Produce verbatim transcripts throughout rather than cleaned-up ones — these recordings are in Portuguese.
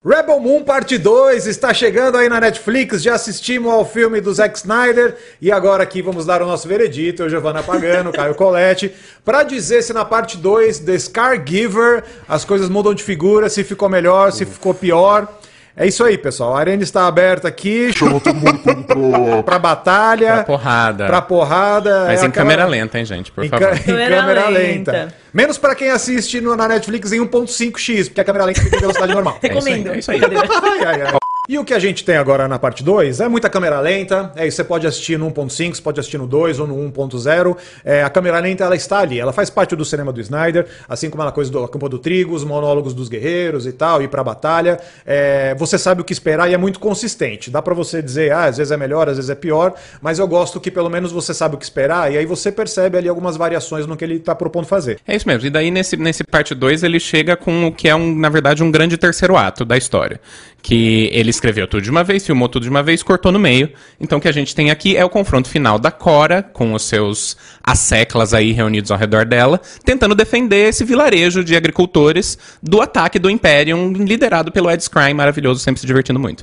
Rebel Moon Parte dois está chegando aí na Netflix, já assistimos ao filme do Zack Snyder e agora aqui vamos dar o nosso veredito, eu, Giovanna Pagano, Caio Colletti, para dizer se na parte dois, The Scargiver, as coisas mudam de figura, se ficou melhor, se ficou pior. É isso aí, pessoal. A arena está aberta aqui. Chama todo mundo pra, pra batalha. Pra porrada. Pra porrada. Mas é em aquela... câmera lenta, hein, gente? Por em favor. Ca... Em câmera, câmera lenta. lenta. Menos pra quem assiste no, na Netflix em um ponto cinco x, porque a câmera lenta tem velocidade normal. Recomendo. É isso aí. É isso aí. ai, ai, ai. E o que a gente tem agora na parte dois é muita câmera lenta. É isso, você pode assistir no um ponto cinco, você pode assistir no dois ou no um ponto zero. É, a câmera lenta, ela está ali. Ela faz parte do cinema do Snyder, assim como ela coisa do Campo do Trigo, os monólogos dos guerreiros e tal, ir pra batalha. É, você sabe o que esperar e é muito consistente. Dá pra você dizer, ah, às vezes é melhor, às vezes é pior, mas eu gosto que pelo menos você sabe o que esperar e aí você percebe ali algumas variações no que ele tá propondo fazer. É isso mesmo. E daí nesse, nesse parte dois ele chega com o que é, um, na verdade, um grande terceiro ato da história. Que ele escreveu tudo de uma vez, filmou tudo de uma vez, cortou no meio. Então o que a gente tem aqui é o confronto final da Cora, com os seus asseclas aí reunidos ao redor dela, tentando defender esse vilarejo de agricultores do ataque do Imperium, liderado pelo Ed Skrein, maravilhoso, sempre se divertindo muito.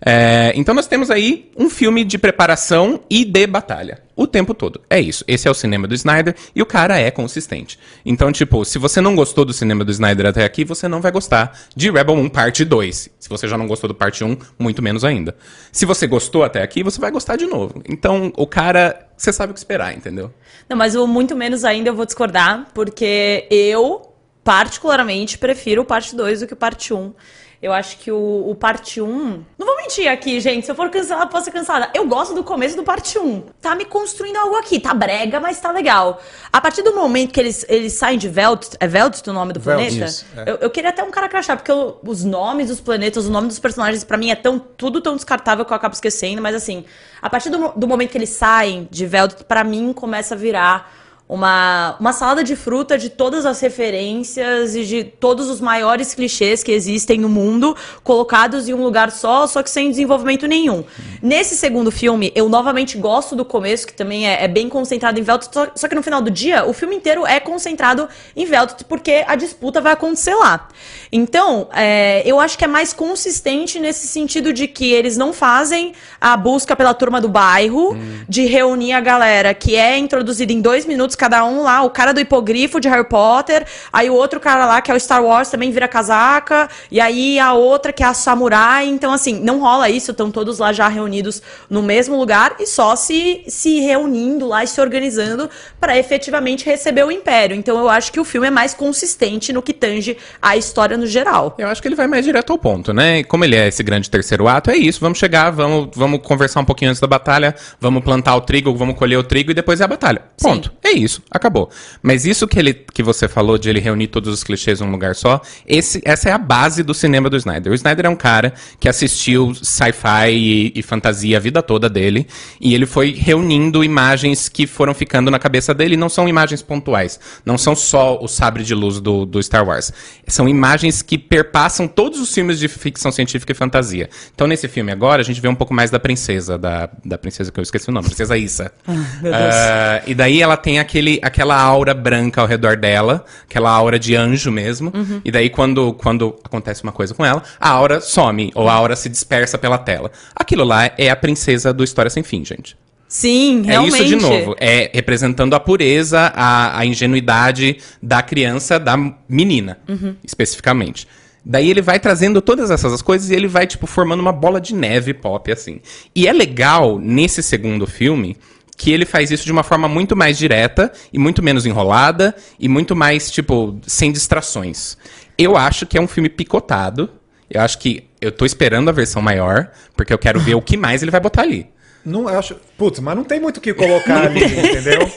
É, então nós temos aí um filme de preparação e de batalha. O tempo todo. É isso. Esse é o cinema do Snyder e o cara é consistente. Então, tipo, se você não gostou do cinema do Snyder até aqui, você não vai gostar de Rebel Moon Parte dois. Se você já não gostou do Parte um, muito menos ainda. Se você gostou até aqui, você vai gostar de novo. Então, o cara, você sabe o que esperar, entendeu? Não, mas o muito menos ainda eu vou discordar, porque eu, particularmente, prefiro o Parte dois do que o Parte um. Eu acho que o, o Parte um... Não vou mentir aqui, gente. Se eu for cancelada, posso ser cancelada. Eu gosto do começo do Parte um. Tá me construindo algo aqui. Tá brega, mas tá legal. A partir do momento que eles, eles saem de Velt... É Velt o nome do Velt, planeta? isso, é. eu, eu queria até um cara crachá, porque eu, os nomes dos planetas, os nomes dos personagens, pra mim, é tão, tudo tão descartável que eu acabo esquecendo. Mas, assim, a partir do, do momento que eles saem de Velt, pra mim, começa a virar... Uma, uma salada de fruta de todas as referências e de todos os maiores clichês que existem no mundo, colocados em um lugar só, só que sem desenvolvimento nenhum. Nesse segundo filme, eu novamente gosto do começo, que também é, é bem concentrado em Veltut, só, só que no final do dia, o filme inteiro é concentrado em Veltut, porque a disputa vai acontecer lá. Então, é, eu acho que é mais consistente nesse sentido de que eles não fazem a busca pela turma do bairro, hum. de reunir a galera que é introduzida em dois minutos cada um lá, o cara do hipogrifo de Harry Potter, aí o outro cara lá que é o Star Wars também vira casaca, e aí a outra que é a samurai. Então assim, não rola isso, estão todos lá já reunidos no mesmo lugar e só se, se reunindo lá e se organizando para efetivamente receber o Império. Então eu acho que o filme é mais consistente no que tange a história no geral. Eu acho que ele vai mais direto ao ponto, né? Como ele é esse grande terceiro ato, é isso, vamos chegar, vamos, vamos conversar um pouquinho antes da batalha, vamos plantar o trigo, vamos colher o trigo e depois é a batalha. Ponto. Sim. É isso. Isso, acabou. Mas isso que, ele, que você falou de ele reunir todos os clichês em um lugar só, esse, essa é a base do cinema do Snyder. O Snyder é um cara que assistiu sci-fi e, e fantasia a vida toda dele, e ele foi reunindo imagens que foram ficando na cabeça dele, não são imagens pontuais, não são só o sabre de luz do, do Star Wars. São imagens que perpassam todos os filmes de ficção científica e fantasia. Então, nesse filme agora, a gente vê um pouco mais da princesa, da, da princesa que eu esqueci o nome, Princesa Issa. Ah, meu Deus. Uh, e daí ela tem aquele Aquele, aquela aura branca ao redor dela, aquela aura de anjo mesmo, uhum. E daí quando, quando acontece uma coisa com ela, a aura some, ou a aura se dispersa pela tela. Aquilo lá é a princesa do História Sem Fim, gente. Sim, realmente. É isso de novo, é representando a pureza, a, a ingenuidade da criança, da menina, uhum. especificamente. Daí ele vai trazendo todas essas coisas e ele vai, tipo, formando uma bola de neve pop, assim. E é legal, nesse segundo filme, que ele faz isso de uma forma muito mais direta e muito menos enrolada e muito mais, tipo, sem distrações. Eu acho que é um filme picotado. Eu acho que eu tô esperando a versão maior, porque eu quero ver o que mais ele vai botar ali. Não, eu acho... Putz, mas não tem muito o que colocar ali, entendeu?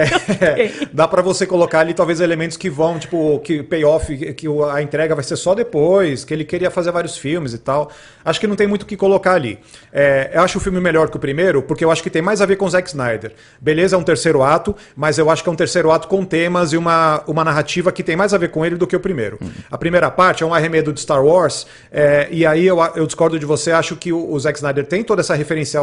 É, dá pra você colocar ali talvez elementos que vão, tipo, que payoff, que a entrega vai ser só depois, que ele queria fazer vários filmes e tal. Acho que não tem muito o que colocar ali. É, eu acho o filme melhor que o primeiro, porque eu acho que tem mais a ver com o Zack Snyder. Beleza, é um terceiro ato, mas eu acho que é um terceiro ato com temas e uma, uma narrativa que tem mais a ver com ele do que o primeiro. Uhum. A primeira parte é um arremedo de Star Wars, é, e aí eu, eu discordo de você, acho que o, o Zack Snyder tem toda essa referencial de fantasia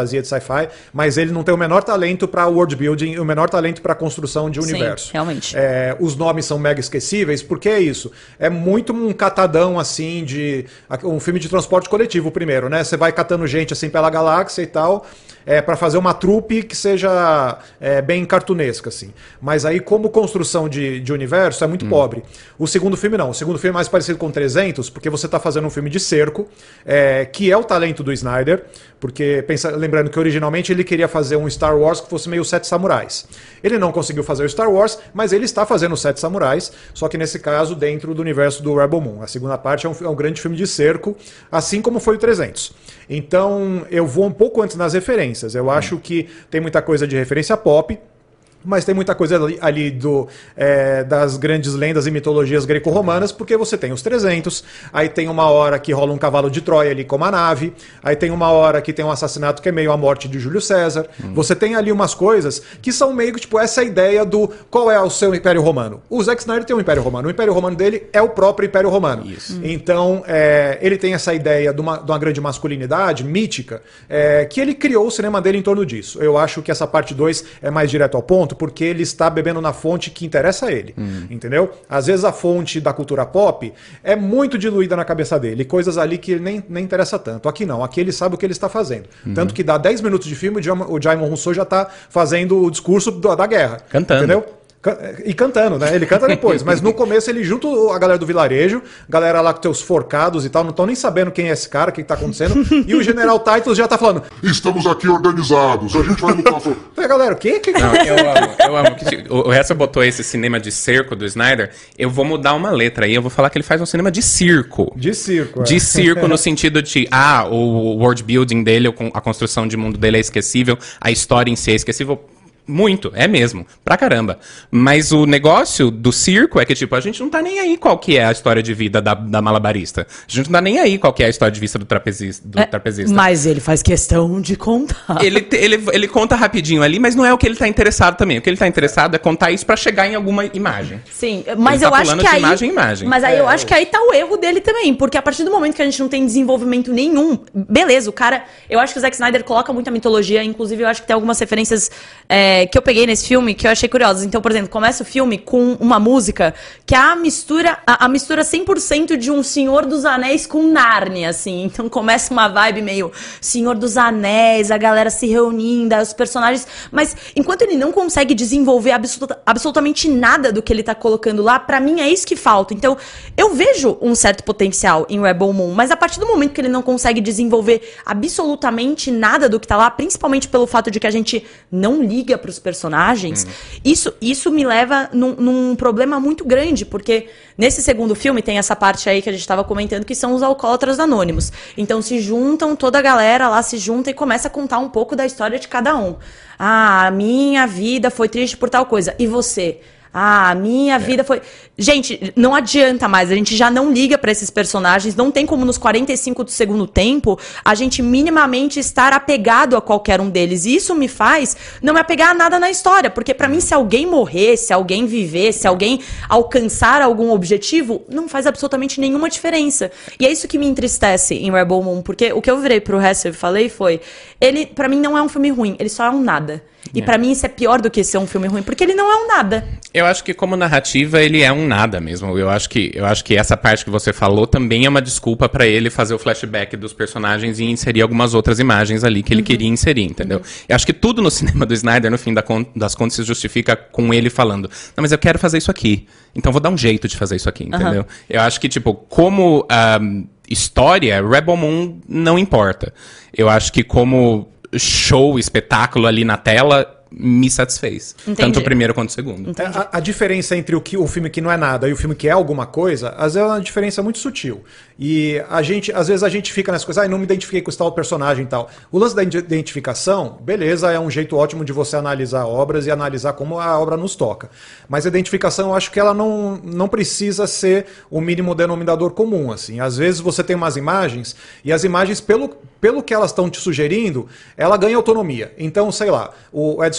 fantasia, de sci-fi, mas ele não tem o menor talento para world building e o menor talento para construção de universo. Sim, realmente. É, os nomes são mega esquecíveis, porque é isso. É muito um catadão, assim, de... Um filme de transporte coletivo, primeiro, né? Você vai catando gente, assim, pela galáxia e tal, é, para fazer uma trupe que seja é, bem cartunesca, assim. Mas aí, como construção de, de universo, é muito hum. pobre. O segundo filme, não. O segundo filme é mais parecido com trezentos, porque você tá fazendo um filme de cerco, é, que é o talento do Snyder, porque, pensa, lembrando que originalmente ele queria fazer um Star Wars que fosse meio Sete Samurais. Ele não conseguiu fazer o Star Wars, mas ele está fazendo o Sete Samurais, só que nesse caso dentro do universo do Rebel Moon. A segunda parte é um, é um grande filme de cerco, assim como foi o trezentos. Então eu vou um pouco antes nas referências. Eu acho que tem muita coisa de referência pop, mas tem muita coisa ali, ali do, é, das grandes lendas e mitologias greco-romanas, porque você tem os trezentos, aí tem uma hora que rola um cavalo de Troia ali com uma nave, aí tem uma hora que tem um assassinato que é meio a morte de Júlio César. Hum. Você tem ali umas coisas que são meio, tipo, essa ideia do qual é o seu Império Romano. O Zack Snyder tem um Império Romano. O Império Romano dele é o próprio Império Romano. Isso. Hum. Então, é, ele tem essa ideia de uma, de uma grande masculinidade mítica, é, que ele criou o cinema dele em torno disso. Eu acho que essa parte dois é mais direto ao ponto, porque ele está bebendo na fonte que interessa a ele, hum. entendeu? Às vezes a fonte da cultura pop é muito diluída na cabeça dele, coisas ali que ele nem, nem interessa tanto. Aqui não, aqui ele sabe o que ele está fazendo. Hum. Tanto que dá dez minutos de filme, o Djimon Hounsou já está fazendo o discurso da, da guerra. Cantando. Entendeu? E cantando, né? Ele canta depois, mas no começo ele junta a galera do vilarejo, galera lá com teus forcados e tal, não estão nem sabendo quem é esse cara, o que, que tá acontecendo, e o General Titus já tá falando: estamos aqui organizados, a gente vai lutar. Falei, galera, o quê? Que... Não, eu amo, eu amo. Que, o Hessa botou esse cinema de cerco do Snyder, eu vou mudar uma letra aí, eu vou falar que ele faz um cinema de circo. De circo, é. De circo no sentido de, ah, o world building dele, a construção de mundo dele é esquecível, a história em si é esquecível. Muito, é mesmo, pra caramba. Mas o negócio do circo é que, tipo, a gente não tá nem aí qual que é a história de vida da, da malabarista. A gente não tá nem aí qual que é a história de vida do trapezista. Do é, trapezista. Mas ele faz questão de contar. Ele, ele, ele conta rapidinho ali, mas não é o que ele tá interessado também. O que ele tá interessado é contar isso pra chegar em alguma imagem. Sim, mas ele eu tá acho que aí... imagem em imagem. Mas aí é, eu acho que aí tá o erro dele também, porque a partir do momento que a gente não tem desenvolvimento nenhum, beleza, o cara... Eu acho que o Zack Snyder coloca muita mitologia, inclusive eu acho que tem algumas referências é, que eu peguei nesse filme filme que eu achei curioso. Então, por exemplo, começa o filme com uma música que é a mistura, a, a mistura cem por cento de um Senhor dos Anéis com Nárnia, assim. Então começa uma vibe meio Senhor dos Anéis, a galera se reunindo, os personagens... Mas enquanto ele não consegue desenvolver absoluta, absolutamente nada do que ele tá colocando lá, pra mim é isso que falta. Então, eu vejo um certo potencial em Rebel Moon, mas a partir do momento que ele não consegue desenvolver absolutamente nada do que tá lá, principalmente pelo fato de que a gente não liga pros personagens, Hum. Isso, isso me leva num, num problema muito grande, porque nesse segundo filme tem essa parte aí que a gente estava comentando, que são os alcoólatras anônimos. Então se juntam, toda a galera lá se junta e começa a contar um pouco da história de cada um. Ah, a minha vida foi triste por tal coisa. E você? Ah, a minha é. vida foi... Gente, não adianta mais, a gente já não liga pra esses personagens, não tem como nos quarenta e cinco do segundo tempo a gente minimamente estar apegado a qualquer um deles. E isso me faz não me apegar a nada na história, porque pra mim se alguém morrer, se alguém viver, se alguém alcançar algum objetivo, não faz absolutamente nenhuma diferença. E é isso que me entristece em Rebel Moon, porque o que eu virei pro Hesser e falei foi, ele pra mim não é um filme ruim, ele só é um nada. E é. pra mim isso é pior do que ser um filme ruim, porque ele não é um nada. Eu acho que como narrativa ele é um nada mesmo. Eu acho que, eu acho que essa parte que você falou também é uma desculpa pra ele fazer o flashback dos personagens e inserir algumas outras imagens ali que ele uhum. queria inserir, entendeu? Uhum. Eu acho que tudo no cinema do Snyder, no fim das contas, se justifica com ele falando, não, mas eu quero fazer isso aqui, então vou dar um jeito de fazer isso aqui, entendeu? Uhum. Eu acho que, tipo, como um, história, Rebel Moon não importa. Eu acho que como show, espetáculo ali na tela, me satisfez. Entendi. Tanto o primeiro quanto o segundo. A, a diferença entre o, que, o filme que não é nada e o filme que é alguma coisa, às vezes é uma diferença muito sutil. E a gente, às vezes a gente fica nessa coisa, ah, não me identifiquei com esse tal personagem e tal. O lance da identificação, beleza, é um jeito ótimo de você analisar obras e analisar como a obra nos toca. Mas a identificação, eu acho que ela não, não precisa ser o mínimo denominador comum, assim. Às vezes você tem umas imagens, e as imagens, pelo, pelo que elas estão te sugerindo, ela ganha autonomia. Então, sei lá, o Ed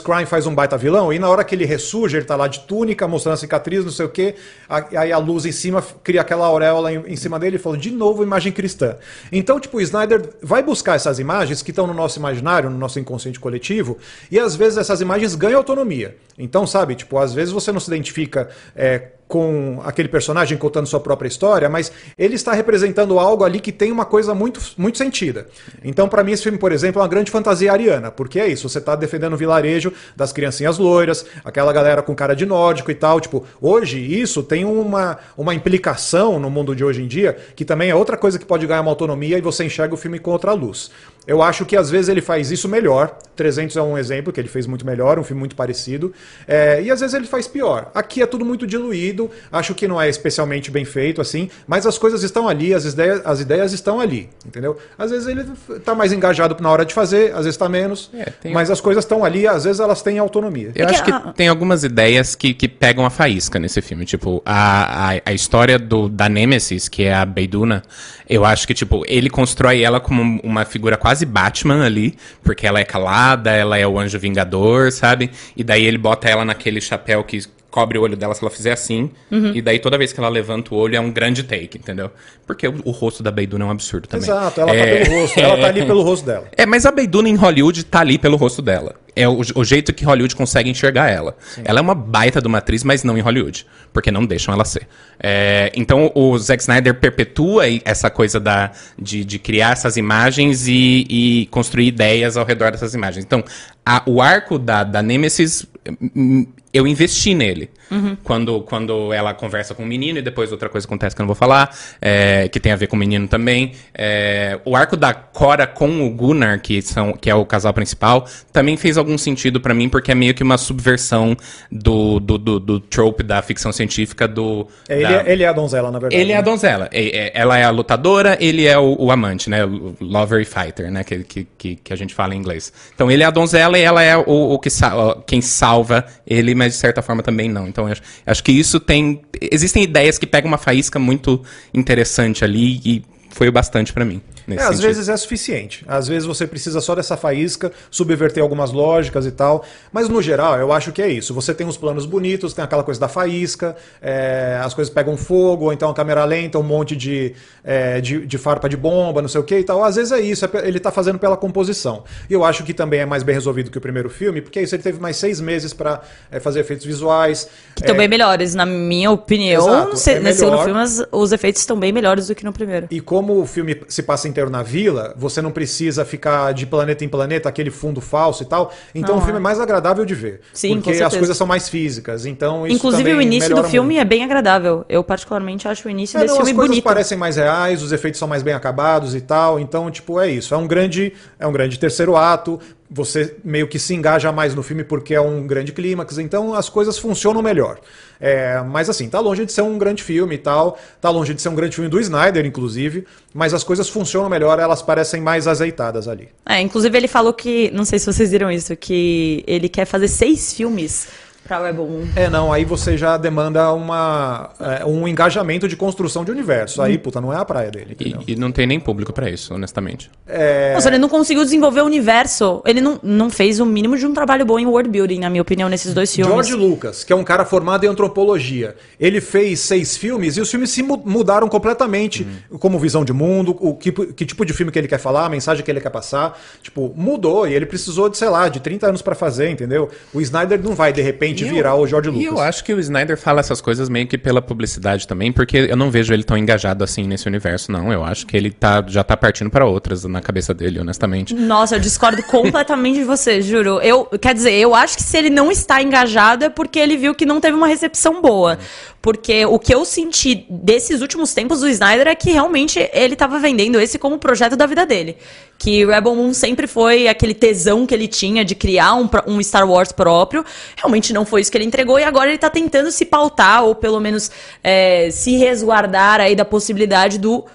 Scrime faz um baita vilão, e na hora que ele ressurge, ele tá lá de túnica, mostrando a cicatriz, não sei o quê, aí a luz em cima cria aquela auréola em, em cima dele e fala, de novo, imagem cristã. Então, tipo, o Snyder vai buscar essas imagens que estão no nosso imaginário, no nosso inconsciente coletivo, e às vezes essas imagens ganham autonomia. Então, sabe, tipo, às vezes você não se identifica é, com aquele personagem contando sua própria história, mas ele está representando algo ali que tem uma coisa muito, muito sentida. Então, para mim, esse filme, por exemplo, é uma grande fantasia ariana, porque é isso, você está defendendo o vilarejo das criancinhas loiras, aquela galera com cara de nórdico e tal. Tipo, hoje isso tem uma, uma implicação no mundo de hoje em dia, que também é outra coisa que pode ganhar uma autonomia e você enxerga o filme com outra luz. Eu acho que às vezes ele faz isso melhor. trezentos é um exemplo que ele fez muito melhor, um filme muito parecido. É, e às vezes ele faz pior. Aqui é tudo muito diluído, acho que não é especialmente bem feito, assim, mas as coisas estão ali, as ideias, as ideias estão ali, entendeu? Às vezes ele tá mais engajado na hora de fazer, às vezes tá menos, é, tem... mas as coisas estão ali, às vezes elas têm autonomia. Eu acho que tem algumas ideias que, que pegam a faísca nesse filme, tipo, a, a, a história do, da Nemesis, que é a Beiduna, eu acho que, tipo, ele constrói ela como uma figura quase Batman ali, porque ela é calada, ela é o anjo vingador, sabe? E daí ele bota ela naquele chapéu que cobre o olho dela se ela fizer assim, uhum. E daí toda vez que ela levanta o olho é um grande take, entendeu? Porque o, o rosto da Beiduna é um absurdo também. Exato, ela é... tá pelo rosto, ela tá ali pelo rosto dela. É, mas a Beiduna em Hollywood tá ali pelo rosto dela. É o, o jeito que Hollywood consegue enxergar ela. Sim. Ela é uma baita de uma atriz, mas não em Hollywood, porque não deixam ela ser. É, então o Zack Snyder perpetua essa coisa da, de, de criar essas imagens e, e construir ideias ao redor dessas imagens. Então, a, o arco da, da Nemesis, eu investi nele. Uhum. Quando, quando ela conversa com o menino e depois outra coisa acontece que eu não vou falar, é, que tem a ver com o menino também. É, o arco da Cora com o Gunnar, que, são, que é o casal principal, também fez algum sentido pra mim, porque é meio que uma subversão do, do, do, do trope da ficção científica do... É, ele, da... é, ele é a donzela, na verdade. Ele né? é a donzela. É, é, ela é a lutadora, ele é o, o amante, né? O lover e fighter, né? Que, que, que, que a gente fala em inglês. Então ele é a donzela e ela é o, o que sal, quem salva ele, mas de certa forma também não. Então eu acho, acho que isso tem... Existem ideias que pegam uma faísca muito interessante ali e foi o bastante pra mim. É, às vezes é suficiente. Às vezes você precisa só dessa faísca, subverter algumas lógicas e tal. Mas no geral, eu acho que é isso. Você tem uns planos bonitos, tem aquela coisa da faísca, é, as coisas pegam fogo, ou então a câmera lenta, um monte de, é, de, de farpa de bomba, não sei o que e tal. Às vezes é isso, é, ele tá fazendo pela composição. E eu acho que também é mais bem resolvido que o primeiro filme, porque isso ele teve mais seis meses pra é, fazer efeitos visuais. Que estão é... bem melhores, na minha opinião. Exato, se, é nesse segundo filme, os efeitos estão bem melhores do que no primeiro. E como o filme se passa inteiro na vila, você não precisa ficar de planeta em planeta, aquele fundo falso e tal. Então ah, o filme é mais agradável de ver. Sim, porque as coisas são mais físicas. Então isso Inclusive o início do filme muito. é bem agradável. Eu particularmente acho o início é, desse não, filme bonito. As coisas bonito. parecem mais reais, os efeitos são mais bem acabados e tal. Então, tipo, é isso. É um grande, é um grande terceiro ato. Você meio que se engaja mais no filme porque é um grande clímax, então as coisas funcionam melhor. É, mas assim, tá longe de ser um grande filme e tal, tá longe de ser um grande filme do Snyder, inclusive, mas as coisas funcionam melhor, elas parecem mais azeitadas ali. É, inclusive ele falou que, não sei se vocês viram isso, que ele quer fazer seis filmes pra Rebel Moon. É, não, aí você já demanda uma, é, um engajamento de construção de universo. Aí, puta, não é a praia dele. E, e não tem nem público pra isso, honestamente. É... Nossa, ele não conseguiu desenvolver o universo. Ele não, não fez o mínimo de um trabalho bom em world building, na minha opinião, nesses dois filmes. George Lucas, que é um cara formado em antropologia, ele fez seis filmes e os filmes se mudaram completamente, hum. como visão de mundo, o que, que tipo de filme que ele quer falar, a mensagem que ele quer passar. Tipo, mudou e ele precisou de, sei lá, de trinta anos pra fazer, entendeu? O Snyder não vai, de repente, de virar eu, o George Lucas. E eu acho que o Snyder fala essas coisas meio que pela publicidade também, porque eu não vejo ele tão engajado assim nesse universo, não. Eu acho que ele tá, já tá partindo pra outras na cabeça dele, honestamente. Nossa, eu discordo completamente de você, juro. Eu, quer dizer, eu acho que se ele não está engajado é porque ele viu que não teve uma recepção boa. Porque o que eu senti desses últimos tempos do Snyder é que realmente ele tava vendendo esse como projeto da vida dele. Que Rebel Moon sempre foi aquele tesão que ele tinha de criar um, um Star Wars próprio. Realmente não foi isso que ele entregou e agora ele tá tentando se pautar ou pelo menos é, se resguardar aí da possibilidade do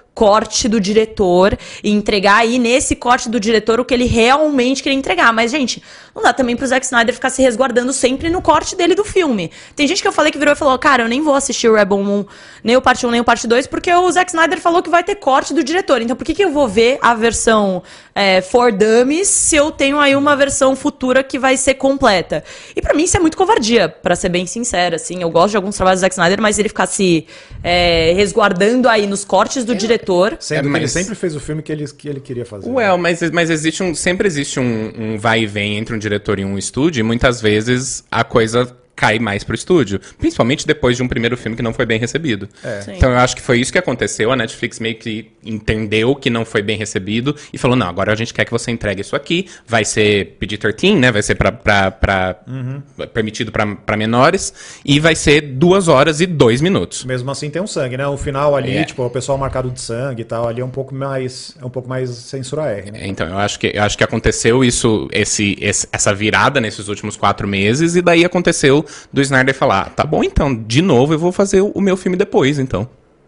corte do diretor e entregar aí nesse corte do diretor o que ele realmente queria entregar. Mas, gente, não dá também pro Zack Snyder ficar se resguardando sempre no corte dele do filme. Tem gente que eu falei que virou e falou, cara, eu nem vou assistir o Rebel Moon, nem o parte um, nem o parte dois, porque o Zack Snyder falou que vai ter corte do diretor. Então por que que eu vou ver a versão é, for dummies se eu tenho aí uma versão futura que vai ser completa? E pra mim isso é muito covardia, pra ser bem sincera, assim. Eu gosto de alguns trabalhos do Zack Snyder, mas ele ficar se é, resguardando aí nos cortes do diretor... Sendo É, que mas- ele sempre fez o filme que ele, que ele queria fazer. Well, mas, mas existe um, sempre existe um, um vai e vem entre um diretor e um estúdio, e muitas vezes a coisa cai mais pro estúdio. Principalmente depois de um primeiro filme que não foi bem recebido. É. Sim. Então eu acho que foi isso que aconteceu. A Netflix meio que entendeu que não foi bem recebido e falou, não, agora a gente quer que você entregue isso aqui. Vai ser P G treze, né? Vai ser pra, pra, pra, Uhum. permitido pra, pra menores. E vai ser duas horas e dois minutos. Mesmo assim tem um sangue, né? O final ali, É. tipo, o pessoal marcado de sangue e tal, ali é um pouco mais, é um pouco mais censura R, né? É, Então, eu acho que, eu acho que aconteceu isso, esse, esse- essa virada nesses últimos quatro meses, e daí aconteceu do Snyder falar, "Ah, tá bom, então, de novo eu vou fazer o, o meu filme depois, então.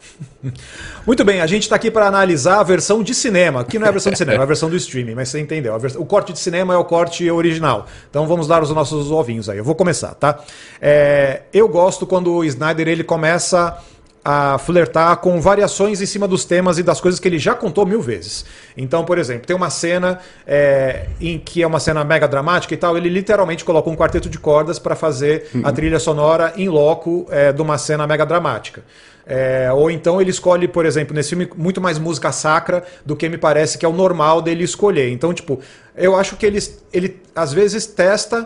Muito bem, a gente está aqui para analisar a versão de cinema, que não é a versão de cinema, é a versão do streaming, mas você entendeu. A vers- O corte de cinema é o corte original. Então vamos dar os nossos ovinhos aí. Eu vou começar, tá? É, eu gosto quando o Snyder ele começa a flertar com variações em cima dos temas e das coisas que ele já contou mil vezes. Então, por exemplo, tem uma cena é, em que é uma cena mega dramática e tal, ele literalmente coloca um quarteto de cordas para fazer a trilha sonora em loco é, de uma cena mega dramática. É, ou então ele escolhe, por exemplo, nesse filme, muito mais música sacra do que me parece que é o normal dele escolher. Então, tipo, eu acho que ele, ele às vezes testa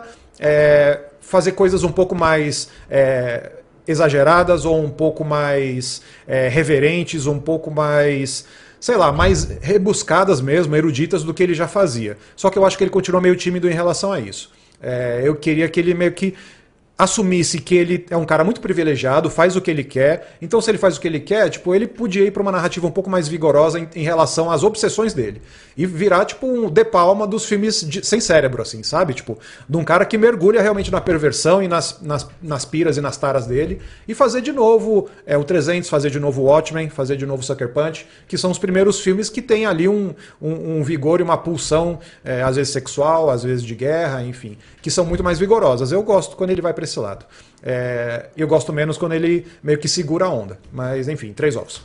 é, fazer coisas um pouco mais é, exageradas ou um pouco mais é, reverentes, um pouco mais, sei lá, mais rebuscadas mesmo, eruditas do que ele já fazia. Só que eu acho que ele continua meio tímido em relação a isso. É, eu queria que ele meio que assumisse que ele é um cara muito privilegiado, faz o que ele quer. Então, se ele faz o que ele quer, tipo, ele podia ir para uma narrativa um pouco mais vigorosa em, em relação às obsessões dele. E virar, tipo, um De Palma dos filmes de- sem cérebro, assim, sabe? Tipo, de um cara que mergulha realmente na perversão e nas, nas, nas piras e nas taras dele. E fazer de novo é, o trezentos, fazer de novo o Watchmen, fazer de novo o Sucker Punch, que são os primeiros filmes que tem ali um, um, um vigor e uma pulsão, é, às vezes sexual, às vezes de guerra, enfim, que são muito mais vigorosas. Eu gosto quando ele vai para esse lado. É, eu gosto menos quando ele meio que segura a onda. Mas, enfim, três ovos.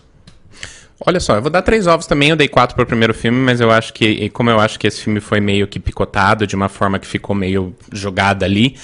Olha só, eu vou dar três ovos também, eu dei quatro pro primeiro filme, mas eu acho que, e como eu acho que esse filme foi meio que picotado, de uma forma que ficou meio jogada ali,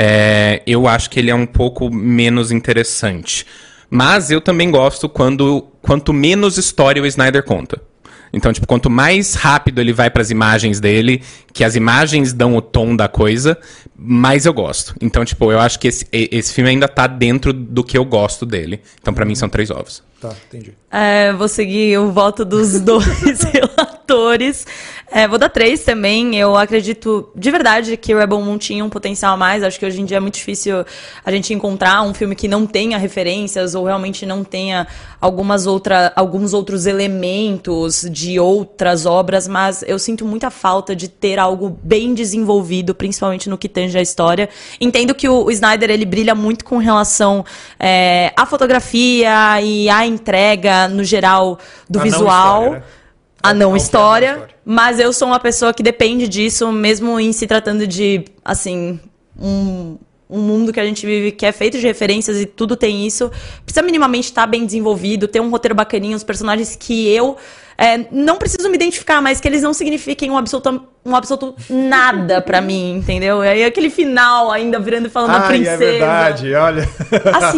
é, eu acho que ele é um pouco menos interessante. Mas eu também gosto quando quanto menos história o Snyder conta. Então, tipo, quanto mais rápido ele vai pras imagens dele, que as imagens dão o tom da coisa, mais eu gosto. Então, tipo, eu acho que esse, e- esse filme ainda tá dentro do que eu gosto dele. Então, pra mim, são três ovos. Tá, entendi. É, vou seguir o voto dos dois relatores. É, vou dar três também. Eu acredito de verdade que o Rebel Moon tinha um potencial a mais. Acho que hoje em dia é muito difícil a gente encontrar um filme que não tenha referências ou realmente não tenha algumas outra, alguns outros elementos de outras obras, mas eu sinto muita falta de ter algo bem desenvolvido, principalmente no que tange a história. Entendo que o, o Snyder ele brilha muito com relação é, à fotografia e à entrega no geral do A não visual. história, né? A Ao- não ao que é a história, não história. mas eu sou uma pessoa que depende disso, mesmo em se tratando de, assim, um, um mundo que a gente vive que é feito de referências e tudo tem isso. Precisa minimamente estar bem desenvolvido, ter um roteiro bacaninho, os personagens que eu é, não preciso me identificar, mas que eles não signifiquem um absoluto, um absoluto nada pra mim, entendeu? E aí aquele final ainda virando e falando a Ai, princesa. é verdade, olha. Assim,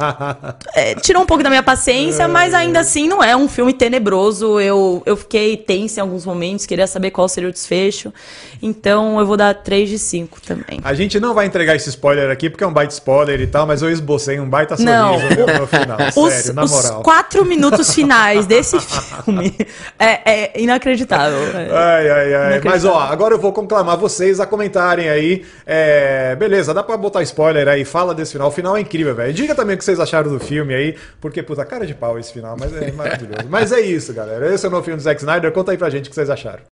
é, tirou um pouco da minha paciência, mas ainda assim não é um filme tenebroso. Eu, eu fiquei tensa em alguns momentos, queria saber qual seria o desfecho. Então eu vou dar três de cinco também. A gente não vai entregar esse spoiler aqui, porque é um baita spoiler e tal, mas eu esbocei um baita sorriso Não. no, no final. Os, Sério, na os moral. quatro minutos finais desse filme é, é inacreditável. É. Ai, ai, ai. Inacreditável. Mas, ó, agora eu vou conclamar vocês a comentarem aí. É, beleza, dá pra botar spoiler aí, fala desse final. O final é incrível, velho. Diga também o que vocês acharam do filme aí, porque, puta, cara de pau esse final, mas é maravilhoso. Mas é isso, galera. Esse é o novo filme do Zack Snyder. Conta aí pra gente o que vocês acharam.